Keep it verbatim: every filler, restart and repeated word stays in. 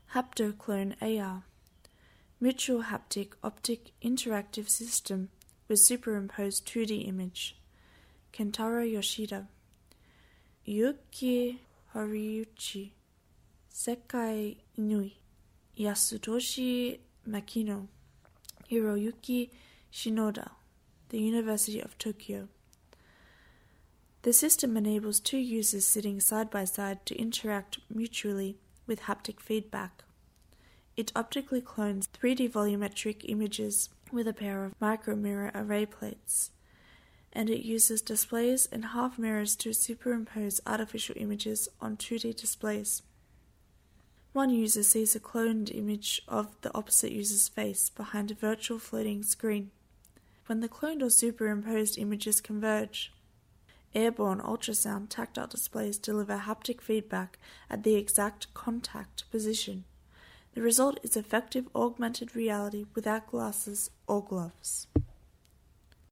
HaptoClone A R, Mutual Haptic Optic Interactive System with Superimposed two D Image, Kentaro Yoshida, Yuki Horiuchi, Sekai Inui, Yasutoshi Makino, Hiroyuki Shinoda, the University of Tokyo. The system enables two users sitting side by side to interact mutually with haptic feedback. It optically clones three D volumetric images with a pair of micromirror array plates, and it uses displays and half mirrors to superimpose artificial images on two D displays. One user sees a cloned image of the opposite user's face behind a virtual floating screen. When the cloned or superimposed images converge, airborne ultrasound tactile displays deliver haptic feedback at the exact contact position. The result is effective augmented reality without glasses or gloves.